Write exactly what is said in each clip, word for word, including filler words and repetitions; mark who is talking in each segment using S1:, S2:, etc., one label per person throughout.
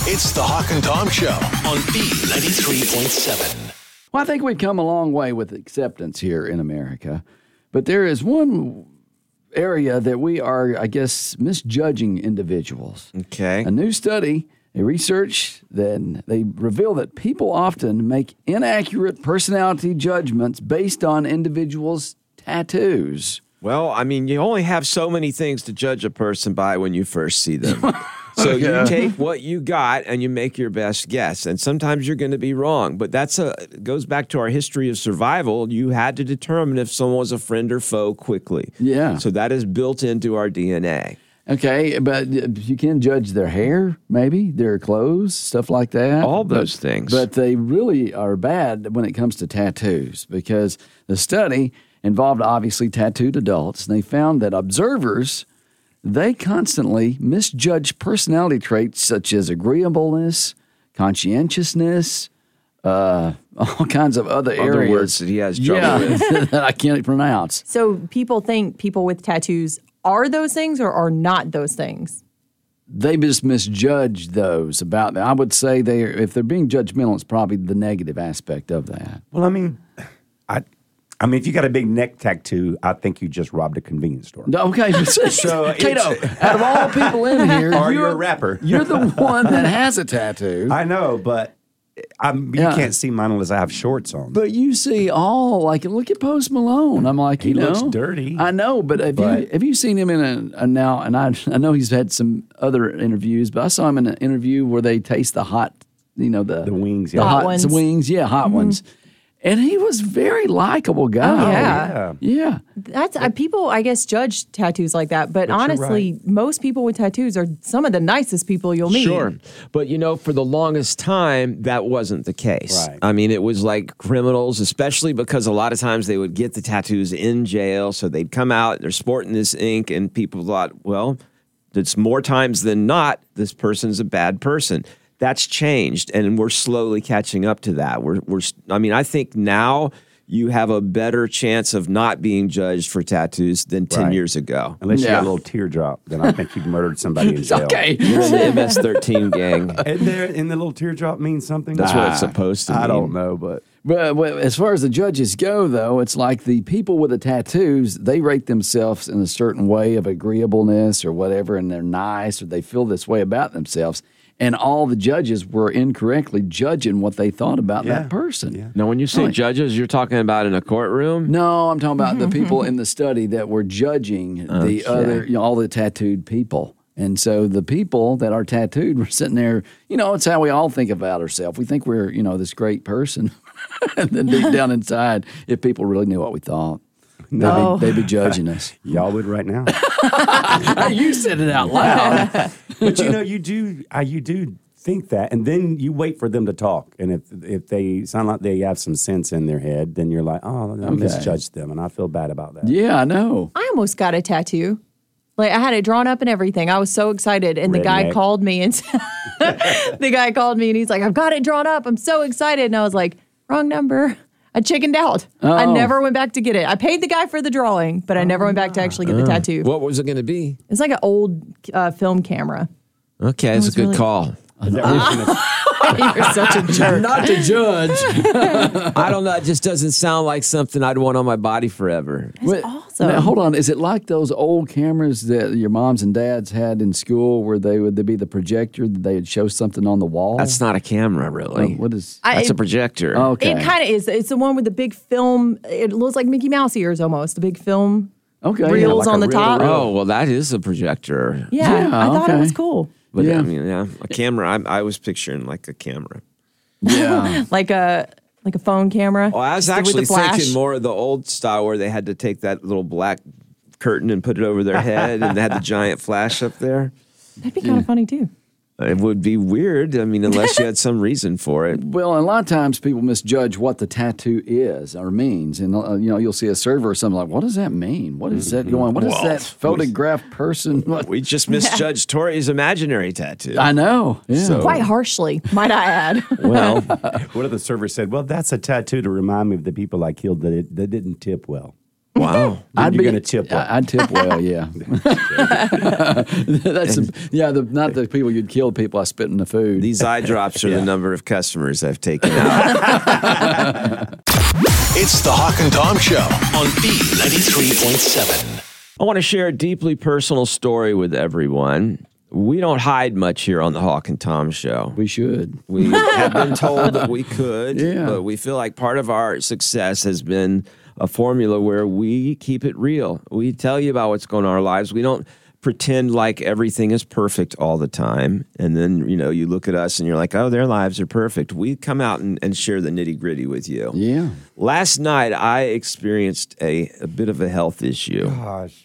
S1: It's the Hawk and Tom Show on B ninety-three point seven.
S2: Well, I think we've come a long way with acceptance here in America, but there is one area that we are, I guess, misjudging individuals.
S3: Okay.
S2: A new study, a research, that they reveal that people often make inaccurate personality judgments based on individuals' tattoos.
S3: Well, I mean, you only have so many things to judge a person by when you first see them. So
S2: Yeah.
S3: you take what you got and you make your best guess. And sometimes you're going to be wrong. But that's a it goes back to our history of survival. You had to determine if someone was a friend or foe quickly.
S2: Yeah.
S3: So that is built into our D N A.
S2: Okay, but you can judge their hair, maybe, their clothes, stuff like that.
S3: All
S2: But-
S3: those things.
S2: But they really are bad when it comes to tattoos because the study involved obviously tattooed adults, and they found that observers, they constantly misjudge personality traits such as agreeableness, conscientiousness, uh, all kinds of other,
S3: Other
S2: areas.
S3: words that he has trouble
S2: yeah,
S3: with.
S2: that I can't pronounce.
S4: So people think people with tattoos are those things or are not those things?
S2: They just misjudge those about them. I would say they, if they're being judgmental, it's probably the negative aspect of that.
S5: Well, I mean, I, I mean, if you got a big neck tattoo, I think you just robbed a convenience store.
S2: Okay, so Cato, out of all people in here,
S5: Or
S2: you're,
S5: you're a rapper.
S2: You're the one that has a tattoo.
S5: I know, but I'm, you
S2: Yeah.
S5: can't see mine unless I have shorts on.
S2: But you see all, like, look at Post Malone. I'm like,
S5: He
S2: you know.
S5: looks dirty.
S2: I know, but have,
S5: But-
S2: you, have you seen him in a, a now, and I, I know he's had some other interviews, but I saw him in an interview where they taste the hot, you know, the,
S5: The wings,
S2: the
S5: yeah.
S4: Hot
S2: hot
S4: ones.
S2: wings. Yeah, hot ones. And he was very likable guy.
S4: Oh, yeah.
S5: yeah.
S2: Yeah.
S4: That's uh, people, I guess, judge tattoos like that. But,
S5: But you're
S4: honestly, most people with tattoos are some of the nicest people you'll meet.
S3: Sure. But, you know, for the longest time, that wasn't the case.
S5: Right.
S3: I mean, it was like criminals, especially because a lot of times they would get the tattoos in jail. So they'd come out, they're sporting this ink, and people thought, well, it's more times than not, this person's a bad person. That's changed, and we're slowly catching up to that. We're, we're. I mean, I think now you have a better chance of not being judged for tattoos than ten
S5: Right.
S3: years ago.
S5: Unless you
S2: Yeah.
S5: got a little teardrop, then I think you've murdered somebody in jail.
S2: Okay.
S3: You're in the M S thirteen gang.
S5: And there, and the little teardrop means something.
S3: That's what it's supposed to mean.
S5: I don't know, but
S2: But, but as far as the judges go, though, it's like the people with the tattoos, they rate themselves in a certain way of agreeableness or whatever, and they're nice or they feel this way about themselves. And all the judges were incorrectly judging what they thought about
S5: Yeah.
S2: that person.
S5: Yeah.
S3: Now, when you say
S2: Right.
S3: judges, you're talking about in a courtroom?
S2: No, I'm talking about the people in the study that were judging the
S3: Okay.
S2: other, you know, all the tattooed people. And so the people that are tattooed were sitting there, you know, it's how we all think about ourselves. We think we're, you know, this great person. And then deep down inside, if people really knew what we thought, they'd,
S4: No.
S2: be, they'd be judging us.
S5: y'all would right now.
S2: You said it out loud.
S5: But you know, you do, uh, you do think that, and then you wait for them to talk. And if if they sound like they have some sense in their head, then you're like, oh, I misjudged them, and I feel bad about that.
S2: Yeah, I know.
S4: I almost got a tattoo. Like I had it drawn up and everything. I was so excited. And the guy
S5: Redneck.
S4: called me and the guy called me and he's like, I've got it drawn up. I'm so excited. And I was like, wrong number. I chickened out. I
S2: Oh.
S4: never went back to get it. I paid the guy for the drawing, but I never went back to actually get the tattoo.
S3: What was it going to be?
S4: It's like an old uh, film camera.
S3: Okay, it's a
S4: was
S3: good
S4: really-
S3: call.
S5: Is that what you're gonna-
S4: You're such a jerk.
S2: Not to judge.
S3: I don't know. It just doesn't sound like something I'd want on my body forever.
S2: Wait,
S4: awesome.
S2: Now, hold on. Is it like those old cameras that your moms and dads had in school where they would there be the projector that they would show something on the wall?
S3: That's not a camera,
S2: Oh,
S3: really.
S2: what is?
S4: I-
S3: That's a projector.
S2: Okay.
S4: It kind of is. It's the one with the big film. It looks like Mickey Mouse ears almost. The big film
S2: okay.
S4: reels
S5: like
S4: on
S5: a
S4: the
S5: reel
S4: top.
S5: to reel.
S3: Oh, well, that is a projector.
S4: Yeah,
S2: Yeah,
S4: I thought it
S2: okay.
S4: was cool.
S3: But
S2: Yeah.
S3: I mean, yeah, a camera. I, I was picturing like a camera.
S2: Yeah.
S4: Like a like a phone camera.
S3: Well, I was
S4: Just with
S3: actually
S4: the flash.
S3: thinking more of the old style where they had to take that little black curtain and put it over their head and they had the giant flash up there.
S4: That'd be kind of funny too.
S3: It would be weird. I mean, unless you had some reason for it.
S2: Well, a lot of times people misjudge what the tattoo is or means, and uh, you know you'll see a server or something like, "What does that mean? What is that going? What is
S3: Well,
S2: that photographed person?" What?
S3: We just misjudged Tori's imaginary tattoo.
S2: I know. Yeah.
S3: So-
S4: Quite harshly, might I add.
S3: Well,
S5: What if the server said, well, that's a tattoo to remind me of the people I killed that, it, that didn't tip well?
S3: Wow.
S5: Then you're going to tip well.
S2: I- I'd tip well, yeah. That's the, yeah, the, not the people you'd kill, people I spit in the food.
S3: These eye drops are the number of customers I've taken out.
S1: It's the Hawk and Tom Show on B ninety-three point seven.
S3: I want to share a deeply personal story with everyone. We don't hide much here on the Hawk and Tom Show.
S2: We should.
S3: We have been told that we could,
S2: Yeah.
S3: but we feel like part of our success has been a formula where we keep it real. We tell you about what's going on in our lives. We don't pretend like everything is perfect all the time. And then, you know, you look at us and you're like, oh, their lives are perfect. We come out and, and share the nitty gritty with you.
S2: Yeah.
S3: Last night, I experienced a, a bit of a health issue.
S5: Gosh.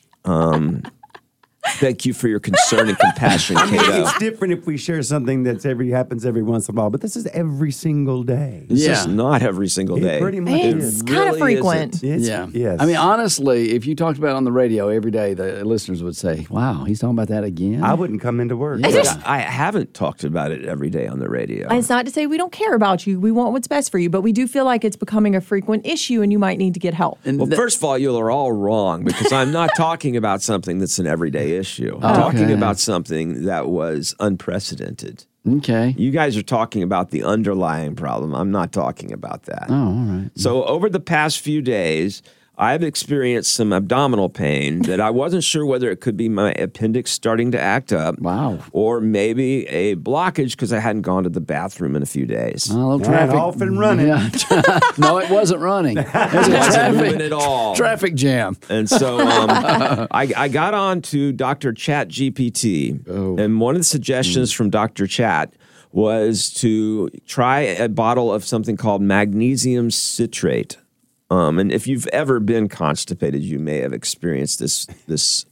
S3: Thank you for your concern and compassion,
S5: I mean,
S3: Cato.
S5: it's different if we share something that's every happens every once in a while, but this is every single day.
S3: This
S2: Yeah.
S3: is not every single day.
S5: It pretty much
S4: It's
S5: is.
S4: kind of
S3: really
S4: frequent.
S3: isn't.
S5: It's-
S2: Yeah.
S5: Yes.
S2: I mean, honestly, if you talked about it on the radio every day, the listeners would say, wow, he's talking about that again?
S5: I wouldn't come into work.
S2: Yeah.
S3: I haven't talked about it every day on the radio.
S4: And it's not to say we don't care about you. We want what's best for you, but we do feel like it's becoming a frequent issue and you might need to get help.
S2: And
S3: Well,
S2: th-
S3: first of all, you are all wrong because I'm not talking about something that's an everyday issue. I'm talking
S2: Okay.
S3: about something that was unprecedented.
S2: okay.
S3: You guys are talking about the underlying problem. I'm not talking about that.
S2: Oh, all right.
S3: So over the past few days, I've experienced some abdominal pain that I wasn't sure whether it could be my appendix starting to act up.
S2: Wow.
S3: Or maybe a blockage because I hadn't gone to the bathroom in a few days.
S2: A little
S5: And
S2: traffic.
S5: off and running.
S2: Yeah. no, it wasn't running. It was a
S3: Wasn't
S2: traffic,
S3: moving at all.
S2: traffic jam.
S3: And so um, I, I got on to Doctor Chat G P T.
S2: Oh.
S3: And one of the suggestions from Doctor Chat was to try a bottle of something called magnesium citrate. Um, and if you've ever been constipated, you may have experienced this this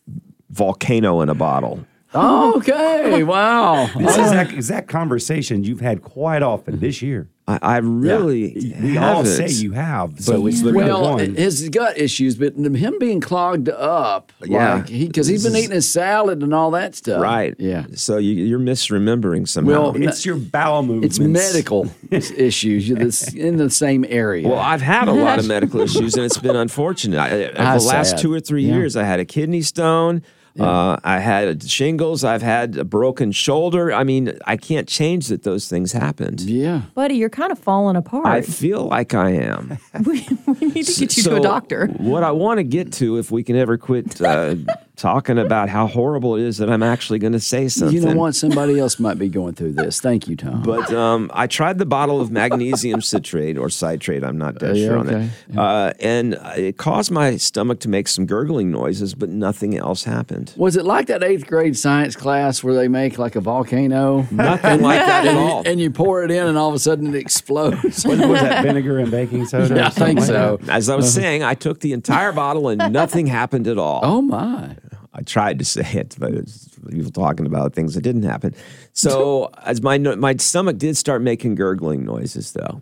S3: volcano in a bottle.
S2: Oh, okay. Wow.
S5: This is that exact conversation you've had quite often this year.
S3: I, I really
S5: We all
S3: haven't.
S5: say you have. So it's the
S2: Well,
S5: one.
S2: his gut issues, but him being clogged up,
S3: Yeah.
S2: like he because he's been eating his salad and all that stuff.
S3: Right.
S2: Yeah.
S3: So you, you're misremembering somehow.
S2: Well,
S5: It's your bowel movements.
S2: It's medical issues that's in the same area.
S3: Well, I've had a lot of medical issues, and it's been unfortunate. I, over
S2: Ah,
S3: the last
S2: sad.
S3: two or three
S2: Yeah.
S3: years, I had a kidney stone. Uh, I had shingles. I've had a broken shoulder. I mean, I can't change that those things happened.
S2: yeah.
S4: Buddy, you're kind of falling apart.
S3: I feel like I am.
S4: we, we need to get you
S3: So
S4: to a doctor.
S3: What I want to get to, if we can ever quit uh, talking about how horrible it is that I'm actually going to say something.
S2: You know what? Somebody else might be going through this. Thank you, Tom.
S3: But um, I tried the bottle of magnesium citrate or citrate. I'm not dead
S2: Uh, yeah,
S3: sure on
S2: okay.
S3: that. Uh, and it caused my stomach to make some gurgling noises, but nothing else happened.
S2: Was it like that eighth grade science class where they make like a volcano?
S3: Nothing like that at
S2: and,
S3: all.
S2: you, and you pour it in and all of a sudden it explodes.
S5: What was that, vinegar and baking soda? or
S2: Yeah, I
S5: something
S2: think
S5: like
S2: so.
S5: that?
S3: As I was saying, I took the entire bottle and nothing happened at all.
S2: Oh, my.
S3: I tried to say it, but it's people talking about things that didn't happen. So as my no- my stomach did start making gurgling noises though.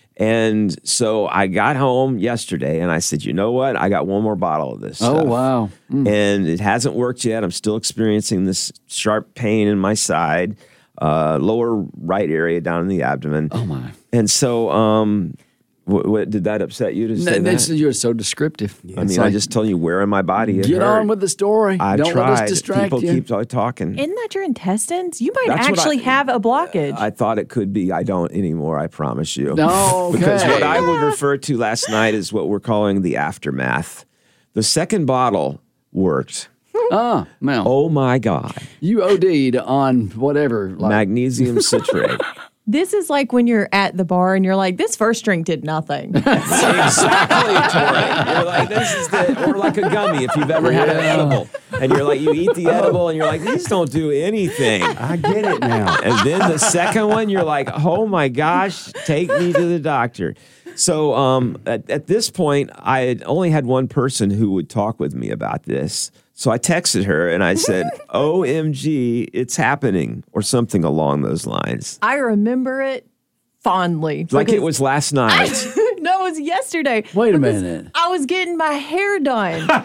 S3: And so I got home yesterday and I said, you know what? I got one more bottle of this.
S2: Oh,
S3: stuff.
S2: wow. Mm.
S3: And it hasn't worked yet. I'm still experiencing this sharp pain in my side, uh, lower right area down in the abdomen.
S2: Oh, my.
S3: And so, um, what, what did that upset you to say
S2: No, that's-
S3: that?
S2: You're so descriptive.
S3: I mean, I just told you where in my body it
S2: get
S3: hurt.
S2: on with the story.
S3: I
S2: Don't
S3: tried.
S2: let us distract
S3: People
S2: you.
S3: keep t- talking.
S4: Isn't that your intestines? You might
S3: That's what
S4: actually
S3: I-
S4: have a blockage.
S3: I thought it could be. I don't anymore. I promise you.
S2: No,
S3: Because
S2: okay.
S3: what I would refer to last night is what we're calling the aftermath. The second bottle worked.
S2: Ah, Mel,
S3: Oh my God.
S2: you O D'd on whatever. Like,
S3: Magnesium citrate.
S4: This is like when you're at the bar and you're like, this first drink did nothing.
S3: Exactly, Tori. You're like, this is the, or like a gummy if you've ever had an edible. And you're like, you eat the edible and you're like, these don't do anything.
S5: I get it now.
S3: And then the second one, you're like, oh my gosh, take me to the doctor. So um, at, at this point, I had only had one person who would talk with me about this. So I texted her and I said, O M G, it's happening, or something along those lines.
S4: I remember it fondly.
S3: Like it
S4: because-
S3: was last night.
S4: No, it was yesterday.
S2: Wait a
S4: Because
S2: minute.
S4: I was getting my hair done. and,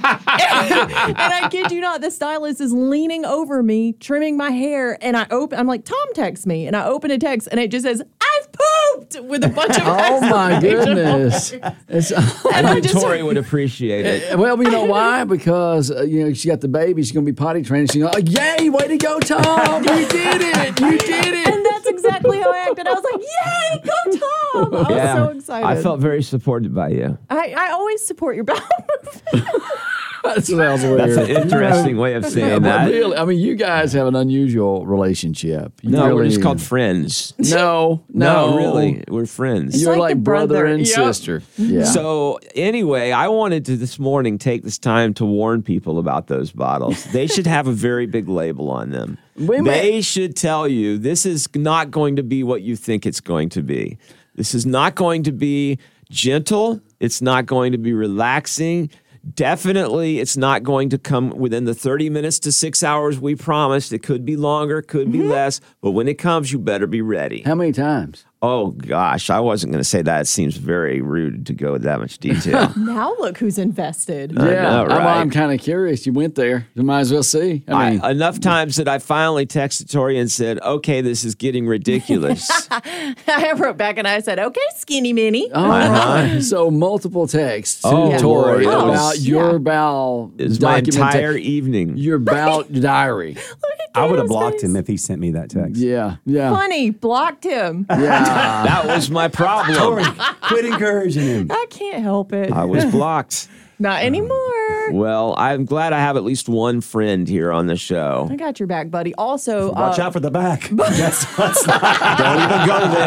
S4: and I kid you not, the stylist is leaning over me, trimming my hair, and I open I'm like, Tom texts me, and I open a text and it just says, I've pooped. t- with a bunch of
S2: Oh my
S4: exclamation
S2: goodness!
S4: points.
S2: It's,
S4: And I just-
S3: Tori would appreciate it.
S2: well, you know why? Because uh, you know she got the baby. She's going to be potty trained. She's going, "Yay! Way to go, Tom! You did it! You did it!"
S4: And that's exactly how I acted. I was like, "Yay, go Tom!" I was so excited.
S3: I felt very supported by you.
S4: I, I always support your bowel movement.
S2: That sounds weird.
S3: That's an interesting way of
S2: Yeah,
S3: saying
S2: but
S3: that.
S2: really, I mean, you guys have an unusual relationship. You
S3: No, we're
S2: really-
S3: just called friends.
S2: No, no,
S3: No, really, we're friends.
S2: You're
S4: like
S2: like,
S4: the
S2: brother,
S4: brother.
S2: and
S4: Yep.
S2: sister. Yeah.
S3: So anyway, I wanted to this morning take this time to warn people about those bottles. They should have a very big label on them.
S2: Wait a minute.
S3: They should tell you this is not going to be what you think it's going to be. This is not going to be gentle. It's not going to be relaxing. Definitely, it's not going to come within the thirty minutes to six hours we promised. It could be longer, could be less, but when it comes, you better be ready.
S2: How many times?
S3: Oh, gosh, I wasn't going to say that. It seems very rude to go with that much detail.
S4: Now look who's invested.
S3: I
S2: yeah,
S3: know,
S2: I'm,
S3: right?
S2: I'm kind of curious. You went there. You might as well see. I mean,
S3: I, enough times that I finally texted Tori and said, okay, this is getting ridiculous.
S4: I wrote back and I said, "Okay, skinny mini."
S2: all right. So multiple texts to
S3: Oh,
S2: Tori
S3: boy.
S2: about
S4: Oh,
S2: your
S4: yeah.
S2: bowel
S3: It was my
S2: documenta-
S3: entire evening.
S2: your bowel diary.
S5: I would have
S4: Dano's
S5: blocked
S4: face.
S5: him if he sent me that text.
S2: Yeah, yeah,
S4: Funny, blocked him.
S2: yeah.
S3: That was my problem.
S5: Tori, quit encouraging him.
S4: I can't help it.
S3: I was blocked.
S4: Not anymore.
S3: Well, I'm glad I have at least one friend here on the show.
S4: I got your back, buddy. Also,
S5: Watch
S4: uh,
S5: out for the back. That's, that's not, don't even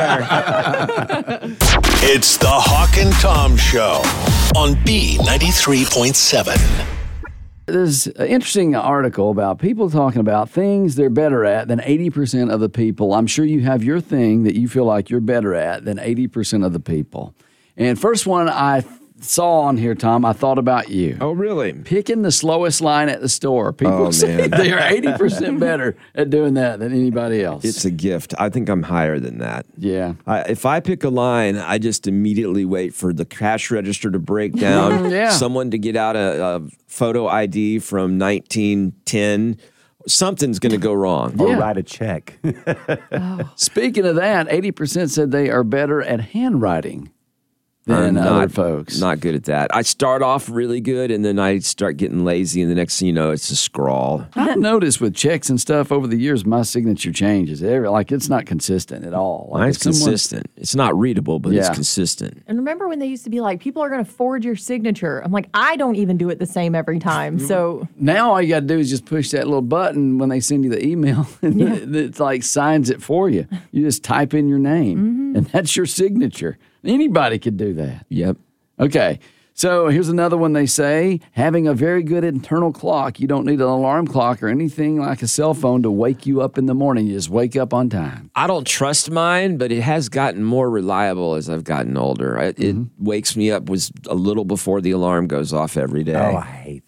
S5: go there.
S1: It's the Hawk and Tom Show on B ninety-three point seven.
S2: There's an interesting article about people talking about things they're better at than eighty percent of the people. I'm sure you have your thing that you feel like you're better at than eighty percent of the people. And first one I saw on here, Tom, I thought about you.
S3: Oh, really?
S2: Picking the slowest line at the store. People
S3: Oh,
S2: say
S3: man.
S2: they are eighty percent better at doing that than anybody else.
S3: It's a gift. I think I'm higher than that.
S2: yeah.
S3: I, if I pick a line, I just immediately wait for the cash register to break down,
S2: Yeah.
S3: someone to get out a, a photo I D from nineteen ten. Something's going to go wrong.
S5: Or
S2: Yeah.
S5: write a check.
S2: Speaking of that, eighty percent said they are better at handwriting than
S3: I'm
S2: other
S3: not,
S2: folks.
S3: Not good at that. I start off really good, and then I start getting lazy, and the next thing you know, it's a scrawl.
S2: I've noticed with checks and stuff over the years, my signature changes. Every, like it's not consistent at all. Like
S3: Mine's
S2: if someone-
S3: consistent. It's not readable, but it's
S2: Yeah.
S3: consistent.
S4: and remember when they used to be like, people are going to forward your signature. I'm like, I don't even do it the same every time. So
S2: Now all you got to do is just push that little button when they send you the email, and it, it's like signs it for you. You just type in your name, and that's your signature. Anybody could do that.
S3: Yep.
S2: Okay. So here's another one they say having a very good internal clock. You don't need an alarm clock or anything like a cell phone to wake you up in the morning. You just wake up on time.
S3: I don't trust mine, but it has gotten more reliable as I've gotten older. It, it wakes me up was a little before the alarm goes off every day.
S5: Oh, I hate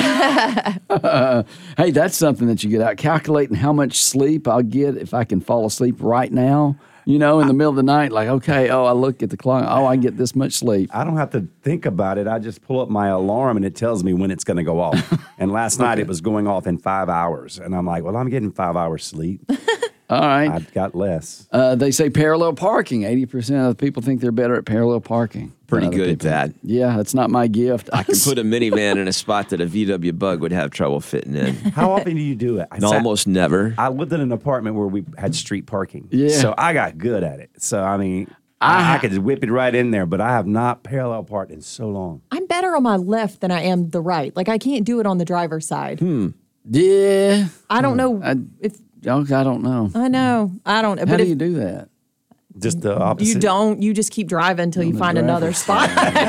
S5: that.
S2: Hey, that's something that you get out. Calculating how much sleep I'll get if I can fall asleep right now. You know, in the middle of the night, like, okay, oh, I look at the clock. Oh, I get this much sleep.
S5: I don't have to think about it. I just pull up my alarm and it tells me when it's going to go off. And last night it was going off in five hours. And I'm like, well, I'm getting five hours sleep.
S2: All right.
S5: I've got less.
S2: Uh, they say parallel parking. eighty percent of the people think they're better at parallel parking.
S3: Pretty
S2: than other
S3: good at
S2: people.
S3: that.
S2: Yeah, that's not my gift.
S3: I can put a minivan in a spot that a V W Bug would have trouble fitting in.
S5: How often do you do it? I
S3: And
S5: sat-
S3: almost never.
S5: I lived in an apartment where we had street parking.
S2: Yeah.
S5: So I got good at it. So, I mean, I, I could just whip it right in there, but I have not parallel parked in so long.
S4: I'm better on my left than I am the right. Like I can't do it on the driver's side.
S2: Yeah.
S4: I don't know
S2: I-
S4: if
S2: Okay, I don't know.
S4: I know. I don't know.
S2: How
S4: But
S2: do
S4: if
S2: you do that?
S5: Just the opposite.
S4: you don't, you just keep driving until you find another spot.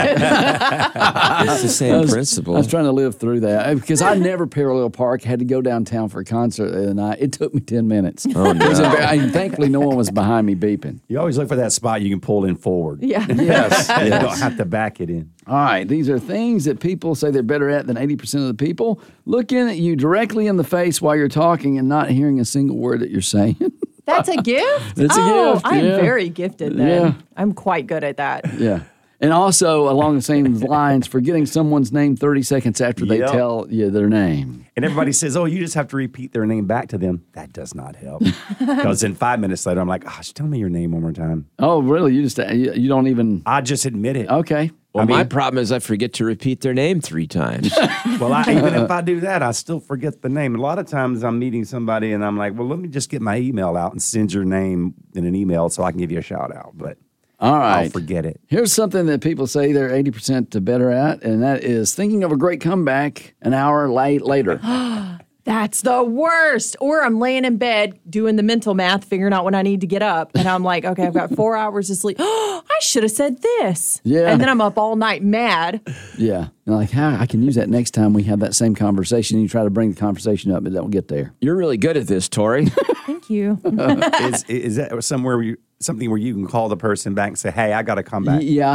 S3: It's the same principle.
S2: I was trying to live through that because I never parallel park. Had to go downtown for a concert the other night. It took me ten minutes. Oh no! Thankfully, no one was behind me beeping.
S5: You always look for that spot you can pull in forward.
S4: Yeah.
S2: Yes.
S5: You
S2: yes.
S5: don't have to back it in.
S2: All right. These are things that people say they're better at than eighty percent of the people. Looking at you directly in the face while you're talking and not hearing a single word that you're saying.
S4: That's a gift?
S2: It's a
S4: oh,
S2: gift,
S4: I'm
S2: yeah.
S4: very gifted then.
S2: Yeah.
S4: I'm quite good at that.
S2: Yeah. And also, along the same lines, forgetting someone's name thirty seconds after they
S5: Yep.
S2: tell you their name.
S5: And everybody says, oh, you just have to repeat their name back to them. That does not help. Because then five minutes later, I'm like, gosh, tell me your name one more time.
S2: Oh, really? You just you, you don't even.
S5: I just admit it.
S2: Okay.
S3: Well,
S5: I mean-
S3: my problem is I forget to repeat their name three times.
S5: Well, I, even if I do that, I still forget the name. A lot of times I'm meeting somebody and I'm like, well, let me just get my email out and send your name in an email so I can give you a shout out. But
S2: All right.
S5: I'll forget it.
S2: Here's something that people say they're eighty percent better at, and that is thinking of a great comeback an hour late later.
S4: That's the worst. Or I'm laying in bed doing the mental math, figuring out when I need to get up. And I'm like, okay, I've got four hours of sleep. Oh, I should have said this.
S2: Yeah.
S4: And then I'm up all night mad.
S2: Yeah. You're like, how I can use that next time we have that same conversation. And you try to bring the conversation up, but don't get there.
S3: You're really good at this, Tori.
S4: Thank you.
S5: is, is that somewhere where you, something where you can call the person back and say, hey, I got to come back?
S2: Yeah.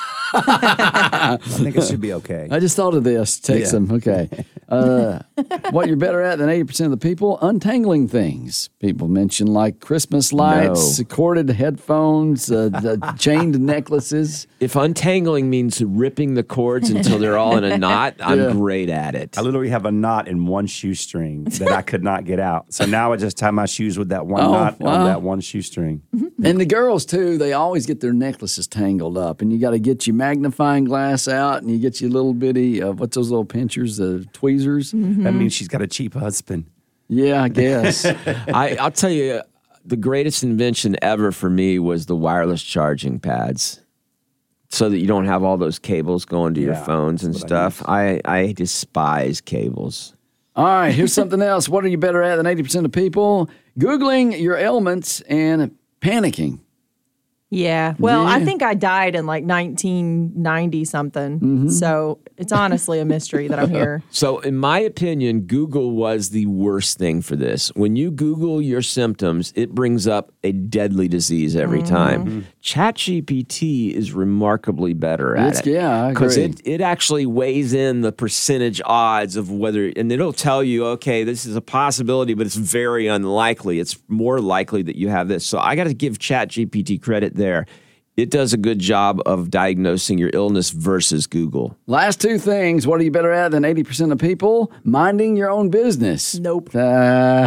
S5: I think it should be okay.
S2: I just thought of this. Text
S5: Yeah.
S2: them. Okay. Uh, what you're better at than eighty percent of the people? Untangling things. People mention like Christmas lights,
S3: No.
S2: corded headphones, uh, the chained necklaces.
S3: If untangling means ripping the cords until they're all in a knot, I'm
S2: Yeah.
S3: great at it.
S5: I literally have a knot in one shoestring that I could not get out. So now I just tie my shoes with that one
S2: Oh,
S5: knot
S2: wow.
S5: on that one shoestring.
S2: And the girls, too, they always get their necklaces tangled up. And you got to get your magnifying glass out and you get your little bitty, uh, what's those little pinchers, the tweezers?
S5: That means she's got a cheap husband.
S2: Yeah, I guess.
S3: I, I'll tell you, the greatest invention ever for me was the wireless charging pads, so that you don't have all those cables going to your
S5: Yeah,
S3: phones and
S5: that's what I
S3: stuff. I, I despise cables.
S2: All right, here's something else. What are you better at than eighty percent of people? Googling your ailments and panicking.
S4: Yeah. Well, I
S2: Yeah.
S4: think I died in like nineteen ninety something.
S2: Mm-hmm.
S4: So it's honestly a mystery that I'm here.
S3: So, in my opinion, Google was the worst thing for this. When you Google your symptoms, it brings up a deadly disease every time. ChatGPT is remarkably better at
S2: It's-
S3: it.
S2: yeah, I
S3: Because
S2: agree.
S3: it, it actually weighs in the percentage odds of whether, and it'll tell you, okay, this is a possibility, but it's very unlikely. It's more likely that you have this. So, I got to give ChatGPT credit there. It does a good job of diagnosing your illness versus Google.
S2: Last two things. What are you better at than eighty percent of people? Minding your own business.
S4: Nope.
S2: Uh,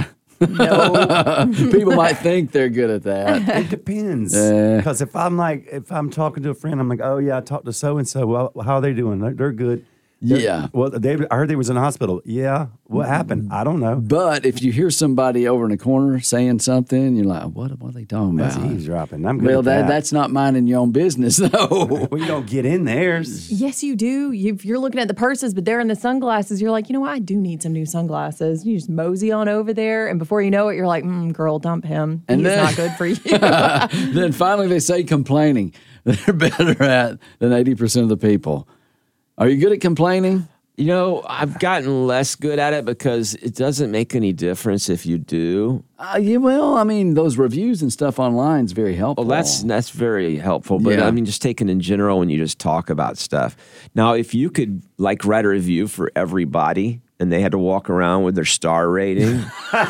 S4: No.
S2: people might think they're good at that.
S5: It depends.
S2: Uh.
S5: Because if I'm like, if I'm talking to a friend, I'm like, oh yeah, I talked to so and so. Well, how are they doing? They're, they're good. They're-
S2: Yeah.
S5: Well, they, I heard they was in the hospital. Yeah. What happened? I don't know.
S2: But if you hear somebody over in the corner saying something, you're like, what, what are they talking
S5: That's
S2: about?
S5: eavesdropping. I'm good
S2: Well,
S5: at
S2: that,
S5: that.
S2: that's not minding your own business, though.
S5: Well, you don't get in theirs.
S4: Yes, you do. You, if you're looking at the purses, but they're in the sunglasses, you're like, you know what? I do need some new sunglasses. You just mosey on over there, and before you know it, you're like, mm, girl, dump him.
S2: And
S4: He's
S2: then-
S4: not good for you.
S2: Then finally they say complaining. They're better at than eighty percent of the people. Are you good at complaining?
S3: You know, I've gotten less good at it because it doesn't make any difference if you do.
S2: Uh, yeah, well, I mean, those reviews and stuff online is very helpful.
S3: Well, that's that's very helpful. But
S2: Yeah.
S3: I mean, just taken in general when you just talk about stuff. Now, if you could like write a review for everybody and they had to walk around with their star rating and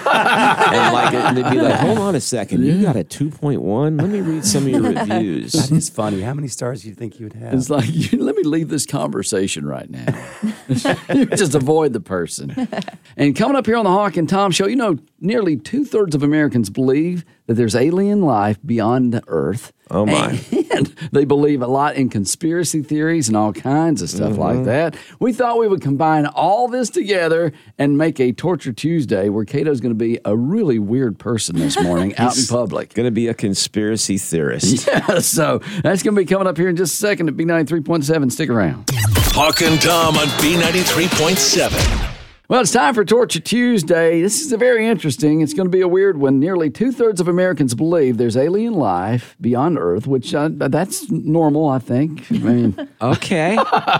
S3: like and they'd be like, hold on a second, you got a two point one? Let me read some of your reviews.
S5: That is funny. How many stars do you think you would have?
S2: It's like, you, let me leave this conversation right now. You just avoid the person. And coming up here on the Hawk and Tom Show, you know, nearly two-thirds of Americans believe that there's alien life beyond Earth.
S3: Oh, my.
S2: And they believe a lot in conspiracy theories and all kinds of stuff like that. We thought we would combine all this together and make a Torture Tuesday where Cato's going to be a really weird person this morning out in public.
S3: Going to be a conspiracy theorist.
S2: Yeah, so that's going to be coming up here in just a second at B ninety-three point seven. Stick around.
S1: Hawk and Tom on B ninety-three point seven.
S2: Well, it's time for Torture Tuesday. This is a very interesting. It's going to be a weird one. Nearly two-thirds of Americans believe there's alien life beyond Earth, which uh, that's normal, I think. I mean,
S3: Okay.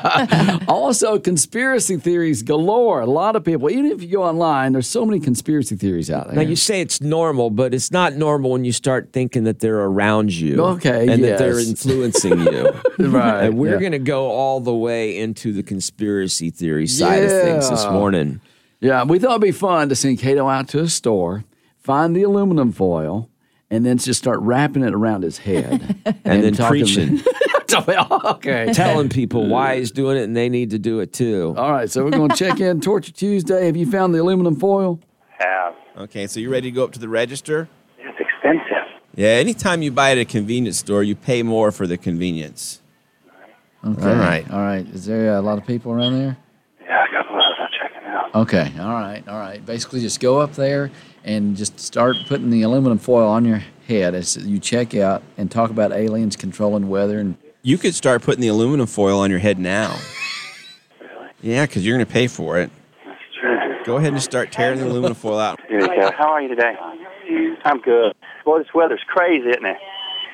S2: also conspiracy theories galore. A lot of people, even if you go online, there's so many conspiracy theories out there.
S3: Now, you say it's normal, but it's not normal when you start thinking that they're around you.
S2: Okay,
S3: And
S2: yes.
S3: that they're influencing you.
S2: Right,
S3: And we're
S2: yeah.
S3: going to go all the way into the conspiracy theory side of things this
S2: Yeah.
S3: morning.
S2: Yeah, we thought it'd be fun to send Cato out to a store, find the aluminum foil, and then just start wrapping it around his head.
S3: And then
S2: talking-
S3: preaching.
S2: What the okay.
S3: telling people why he's doing it and they need to do it too.
S2: All right, so we're going to check in Torture Tuesday. Have you found the aluminum foil?
S6: Have.
S3: Okay, so you ready to go up to the register?
S6: It's expensive.
S3: Yeah, anytime you buy at a convenience store, you pay more for the convenience.
S2: Okay.
S3: All right.
S2: All right. Is there a lot of people around there?
S6: Yeah, a couple of us. I'm checking out.
S2: Okay. All right. All right. Basically, just go up there and just start putting the aluminum foil on your head as you check out and talk about aliens controlling weather. And
S3: You could start putting the aluminum foil on your head now.
S6: Really?
S3: Yeah, because you're going to pay for it.
S6: That's true.
S3: Go ahead and start tearing the aluminum foil out.
S6: Here you go. How are you today? I'm good. Boy, this weather's crazy, isn't it?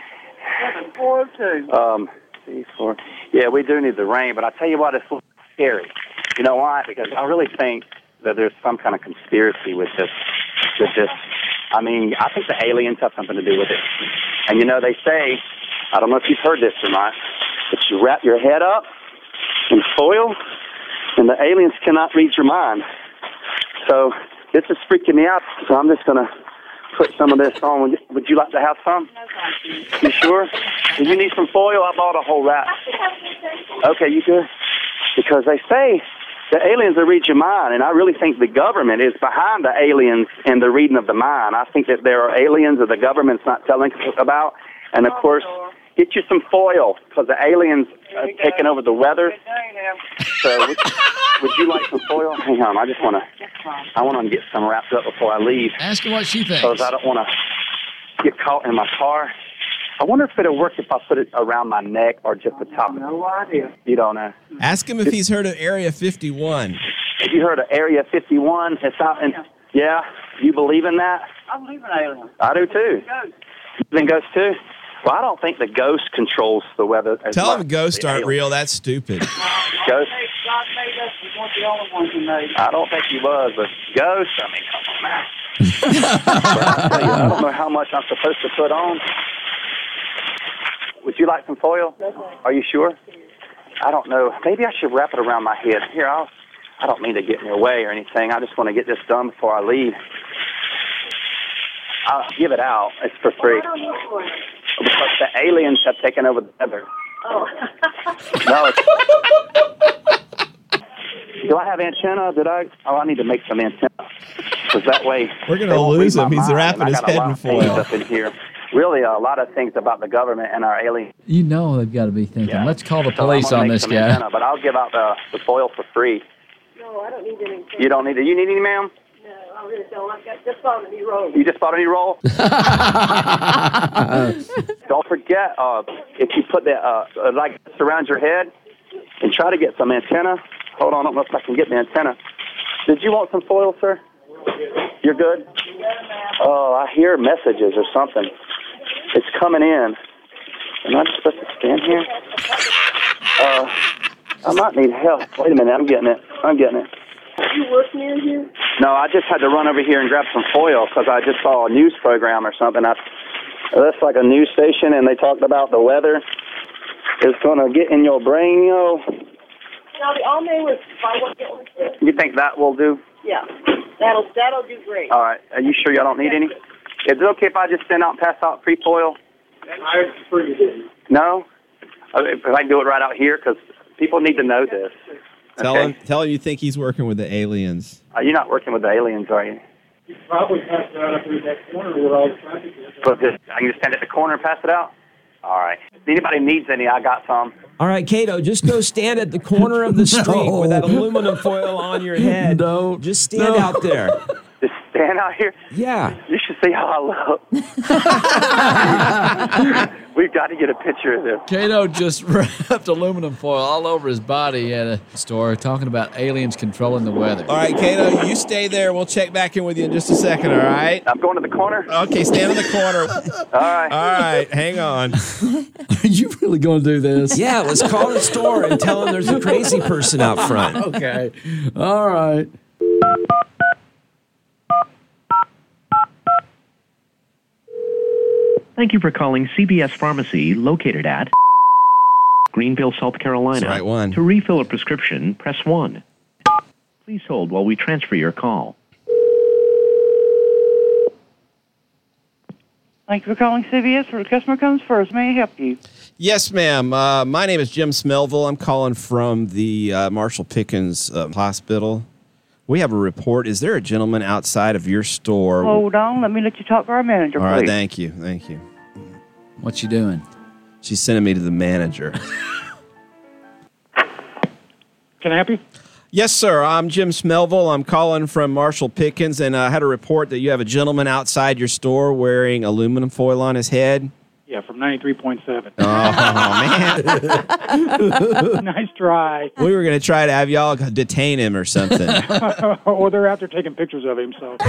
S6: Four two. Um, three, four. Yeah, we do need the rain, but I tell you what, it's a little scary. You know why? Because I really think that there's some kind of conspiracy with this. With this, I mean, I think the aliens have something to do with it. And you know, they say, I don't know if you've heard this or not, that you wrap your head up in foil, and the aliens cannot read your mind. So this is freaking me out. So I'm just gonna put some of this on. Would you, would you like to have some? No, thank you. You sure? Do you need some foil? I bought a whole wrap. Okay, you good? Because they say the aliens will read your mind, and I really think the government is behind the aliens and the reading of the mind. I think that there are aliens that the government's not telling us about. And, of course, get you some foil, because the aliens are taking over the weather. So would, would you like some foil? Hang on, I just want to I want to get some wrapped up before I leave.
S2: ask her what she thinks.
S6: Because I don't want to get caught in my car. I wonder if it'll work if I put it around my neck or just the top. No idea. You don't know.
S3: Ask him if he's heard of Area fifty-one.
S6: Have you heard of Area fifty-one? It's out in, yeah, you believe in that?
S7: I believe in aliens.
S6: I do too.
S7: Ghosts.
S6: You believe in ghosts too? Well, I don't think the ghost controls the weather. as
S3: Tell
S6: much
S3: him ghosts
S6: as the
S3: aren't
S6: aliens.
S3: real. That's stupid.
S6: Ghosts?
S7: God made us. We weren't the only ones who made.
S6: I don't think he was, but ghosts, I mean, come on, man. But I tell you, I don't know how much I'm supposed to put on. Would you like some foil? Are you sure? I don't know. Maybe I should wrap it around my head. Here, I'll, I don't mean to get in your way or anything. I just want to get this done before I leave. I'll give it out. It's for free. Because the aliens have taken over the weather.
S7: Oh.
S6: No. It's, do I have antenna? Did I? Oh, I need to make some antenna. Because that way...
S3: We're gonna
S6: they won't
S3: lose
S6: read
S3: him.
S6: my
S3: He's
S6: mind,
S3: wrapping
S6: and I
S3: his
S6: got a
S3: head
S6: lot
S3: in
S6: of things
S3: foil.
S6: up in here. Really, a lot of things about the government and our aliens.
S2: You know they've got to be thinking,
S6: Yeah.
S2: let's call the
S6: So I'm
S2: police
S6: gonna
S2: on
S6: make
S2: this
S6: some
S2: guy.
S6: Antenna, but I'll give out the, the foil for free.
S7: No, I don't need any.
S6: You don't need it. You need any, ma'am?
S7: No, I really don't. I got just bought a new roll.
S6: You just bought a new roll? Don't forget, uh, if you put that, uh, uh, like, this around your head and try to get some antenna. Hold on, I don't know if I can get the antenna. Did you want some foil, sir? You're good? Oh, I hear messages or something. It's coming in. Am I supposed to stand here? Uh, I might need help. Wait a minute, I'm getting it. I'm getting it.
S7: You work near here?
S6: No, I just had to run over here and grab some foil because I just saw a news program or something. I, that's like a news station, and they talked about the weather. It's going to get in your brain, you know.
S7: No, the all name was buy one get one free.
S6: You think that will do?
S7: Yeah, that'll that'll do great.
S6: All right. Are you sure y'all don't need any? Is it okay if I just send out and pass out free foil?
S7: I prefer you didn't.
S6: No? Okay, if I can do it right out here, because people need to know this.
S3: Tell
S6: Okay?
S3: him. Tell him you think he's working with the aliens.
S6: Uh, you're not working with the aliens, are you?
S7: You probably pass it out up through that corner where all the traffic is.
S6: But this, I can just stand at the corner and pass it out? All right. If anybody needs any, I got some.
S3: All right, Cato, just go stand at the corner of the street
S2: No.
S3: with that aluminum foil on your head.
S2: No.
S3: Just stand
S2: No.
S3: out there.
S6: Just stand out here.
S3: Yeah.
S6: You should see how I look. We've got to get a picture of this.
S2: Cato just wrapped aluminum foil all over his body at a store talking about aliens controlling the weather.
S3: All right, Cato, you stay there. We'll check back in with you in just a second, all right?
S6: I'm going to the corner.
S3: Okay, stand in the corner.
S6: All right.
S3: All right, hang on.
S2: Are you really going to do this?
S3: Yeah, let's call the store and tell them there's a crazy person out front.
S2: Okay. All right.
S8: Thank you for calling C B S Pharmacy, located at Greenville, South Carolina.
S3: That's the right one.
S8: To refill a prescription, press one. Please hold while we transfer your call.
S9: Thank you for calling C B S, where the customer comes first. May I help you?
S3: Yes, ma'am. Uh, my name is Jim Smelville. I'm calling from the uh, Marshall Pickens uh, Hospital. We have a report. Is there a gentleman outside of your store?
S9: Hold on. Let me let you talk to our manager,
S3: All right,
S9: please.
S3: thank you. Thank you.
S2: What you doing?
S3: She's sending me to the manager.
S7: Can I help you?
S3: Yes, sir. I'm Jim Smelville. I'm calling from Marshall Pickens, and I had a report that you have a gentleman outside your store wearing aluminum foil on his head.
S7: Yeah, from ninety-three point seven.
S3: Oh, man.
S7: Nice try.
S3: We were going to try to have y'all detain him or something.
S7: Or they're out there taking pictures of him, so.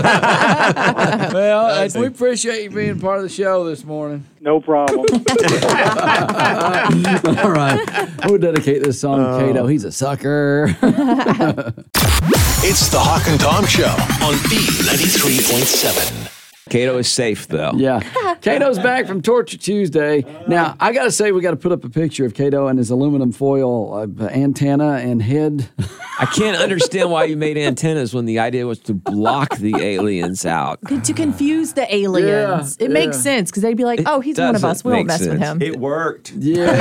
S2: Well, uh, we appreciate you being part of the show this morning.
S7: No problem.
S2: All right. We'll dedicate this song to Cato. He's a sucker.
S1: It's the Hawk and Tom Show on B ninety-three point seven.
S3: Cato is safe, though.
S2: Yeah. Cato's back from Torture Tuesday. Now, I got to say, we got to put up a picture of Cato and his aluminum foil uh, antenna and head.
S3: I can't understand why you made antennas when the idea was to block the aliens out.
S4: To confuse the aliens.
S2: Yeah,
S4: it makes
S2: yeah.
S4: sense because they'd be like, oh, he's one of us. We won't mess with him.
S5: It worked.
S2: Yeah.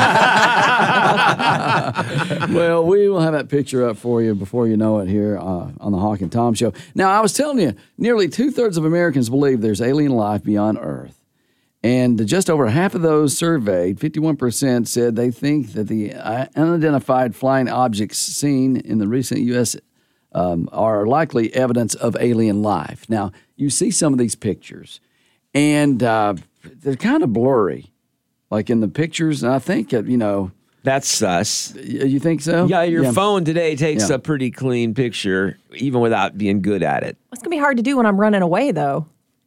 S2: Well, we will have that picture up for you before you know it here uh, on the Hawk and Tom Show. Now, I was telling you, nearly two-thirds of Americans believe there's alien life beyond Earth. And just over half of those surveyed, fifty-one percent, said they think that the unidentified flying objects seen in the recent U S um, are likely evidence of alien life. Now, you see some of these pictures, and uh, they're kind of blurry, like in the pictures. And I think, uh, you know...
S3: That's sus.
S2: You think so?
S3: Yeah, your phone today takes
S2: Yeah.
S3: a pretty clean picture, even without being good at it.
S4: It's going to be hard to do when I'm running away, though.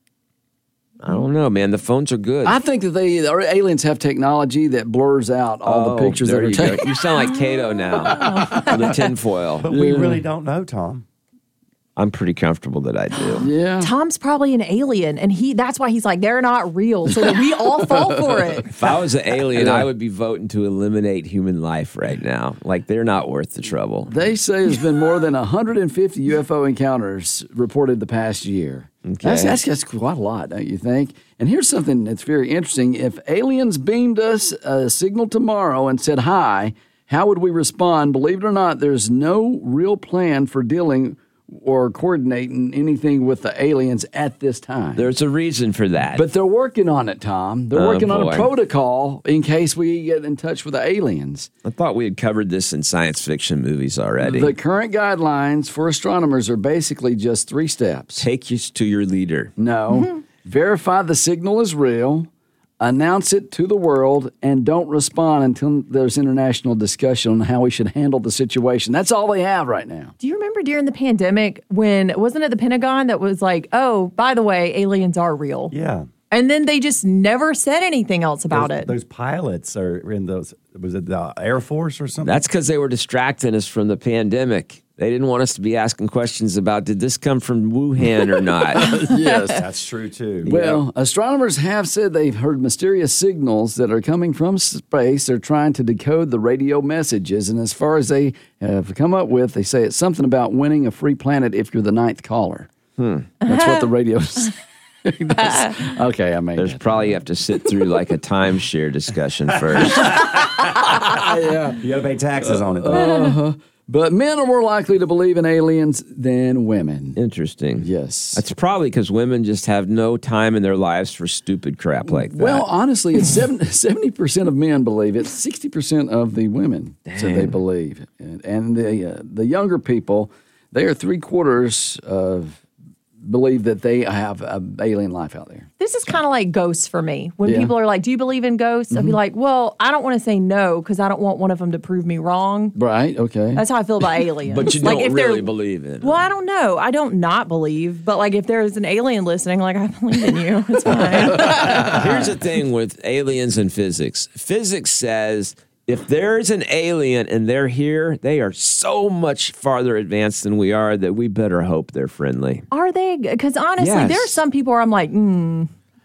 S3: I don't know, man. The phones are good.
S2: I think that they our aliens have technology that blurs out all
S3: Oh,
S2: the pictures that
S3: there
S2: are
S3: you go.
S2: taken.
S3: You sound like Cato now with the tinfoil.
S5: But we really don't know, Tom.
S3: I'm pretty comfortable that I do.
S2: Yeah.
S4: Tom's probably an alien, and he that's why he's like, they're not real, so that we all fall for it.
S3: If I was an alien, I would be voting to eliminate human life right now. Like, they're not worth the trouble.
S2: They say there's been more than one hundred fifty U F O encounters reported the past year.
S3: Okay.
S2: That's, that's, that's quite a lot, don't you think? And here's something that's very interesting. If aliens beamed us a signal tomorrow and said hi, how would we respond? Believe it or not, there's no real plan for dealing or coordinating anything with the aliens at this time.
S3: There's a reason for that.
S2: But they're working on it, Tom. They're
S3: Oh,
S2: working on
S3: boy.
S2: a protocol in case we get in touch with the aliens.
S3: I thought we had covered this in science fiction movies already.
S2: The current guidelines for astronomers are basically just three steps.
S3: Take you to your leader.
S2: No. Verify the signal is real, announce it to the world, and don't respond until there's international discussion on how we should handle the situation. That's all they have right now.
S4: Do you remember during the pandemic when, wasn't it the Pentagon that was like, oh, by the way, aliens are real?
S5: Yeah.
S4: And then they just never said anything else about
S5: those,
S4: it.
S5: Those pilots are in those, was it the Air Force or something?
S3: That's because they were distracting us from the pandemic. They didn't want us to be asking questions about, did this come from Wuhan or not?
S2: Yes.
S5: That's true, too.
S2: Well, astronomers have said they've heard mysterious signals that are coming from space. They're trying to decode the radio messages. And as far as they have come up with, they say it's something about winning a free planet if you're the ninth caller.
S3: Hmm.
S2: That's what the radio Okay, I made
S3: There's
S2: that.
S3: probably you have to sit through like a timeshare discussion first.
S2: Yeah.
S5: You got to pay taxes on it, though.
S2: Uh-huh. But men are more likely to believe in aliens than women.
S3: Interesting.
S2: Yes.
S3: That's probably because women just have no time in their lives for stupid crap like that.
S2: Well, honestly, it's seventy percent of men believe it. sixty percent of the women said they believe. And, and the, uh, the younger people, they are three quarters of believe that they have uh, alien life out there.
S4: This is kind of like ghosts for me. When
S2: Yeah.
S4: people are like, do you believe in ghosts? I'll be
S2: Mhm.
S4: like, well, I don't want to say no because I don't want one of them to prove me wrong.
S2: Right, okay.
S4: That's how I feel about aliens.
S3: But you
S4: like,
S3: don't
S4: if they're-
S3: really believe in it.
S4: Well, I don't know. I don't not believe. But like if there's an alien listening, like I believe in you. It's fine.
S3: Here's the thing with aliens and physics. Physics says if there's an alien and they're here, they are so much farther advanced than we are that we better hope they're friendly.
S4: Are they? Because honestly,
S3: Yes.
S4: there are some people where I'm like, hmm.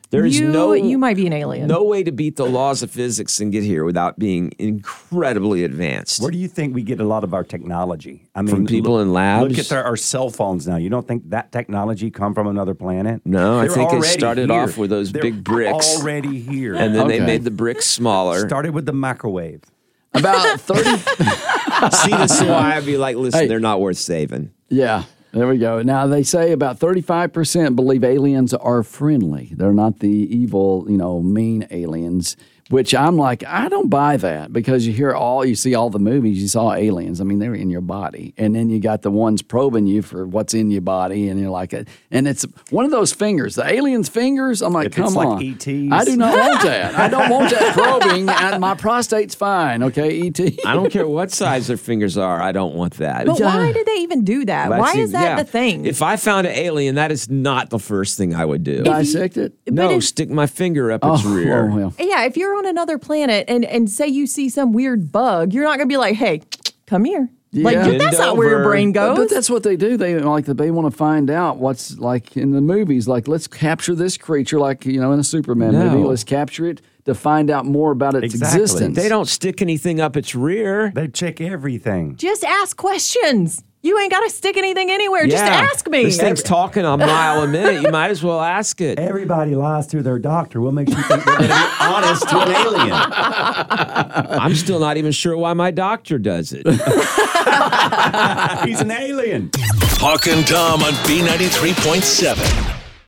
S3: There's
S4: you,
S3: no
S4: you might be an alien.
S3: No way to beat the laws of physics and get here without being incredibly advanced.
S5: Where do you think we get a lot of our technology? I mean,
S3: From people
S5: look,
S3: in labs?
S5: Look at their, our cell phones now. You don't think that technology come from another planet?
S3: No, I
S5: They're
S3: think it
S5: already
S3: started
S5: here.
S3: off with those
S5: They're
S3: big bricks.
S5: already here.
S3: And then
S2: Okay.
S3: they made the bricks smaller.
S5: Started with the microwave.
S2: About thirty.
S3: See, this is why I'd be like, listen,
S2: Hey.
S3: they're not worth saving.
S2: Yeah, there we go. Now, they say about thirty-five percent believe aliens are friendly. They're not the evil, you know, mean aliens, which I'm like, I don't buy that because you hear all, you see all the movies, you saw aliens. I mean, they're in your body. And then you got the ones probing you for what's in your body. And you're like, and it's one of those fingers, the alien's fingers. I'm like,
S5: If
S2: come
S5: it's like
S2: on.
S5: E T's.
S2: I do not want that. I don't want that probing. And my prostate's fine. Okay, E T.
S3: I don't care what size their fingers are. I don't want that.
S4: But why did they even do that?
S3: That's
S4: Why
S3: the-
S4: is that
S3: yeah.
S4: the thing?
S3: If I found an alien, that is not the first thing I would do.
S2: Dissect it?
S3: No,
S4: if-
S3: stick my finger up its
S2: Oh,
S3: rear.
S2: oh, well.
S4: Yeah, if you're on another planet and, and say you see some weird bug, you're not going to be like, hey, come here. Like,
S2: Yeah.
S4: that's
S3: Bend
S4: not where your
S3: over.
S4: brain
S2: But,
S4: goes.
S2: but that's what they do. They like they want to find out what's like in the movies. Like, let's capture this creature, like you know, in a Superman
S3: No.
S2: movie. Let's capture it to find out more about its
S5: Exactly.
S2: existence.
S3: They don't stick anything up its rear.
S5: They check everything.
S4: Just ask questions. You ain't got to stick anything anywhere. Just
S3: Yeah.
S4: ask me.
S3: This thing's talking a mile a minute. You might as well ask it.
S5: Everybody lies to their doctor. What makes you think they're going to be honest to an alien?
S3: I'm still not even sure why my doctor does it.
S5: He's an alien.
S1: Hawk and Tom on B ninety-three point seven.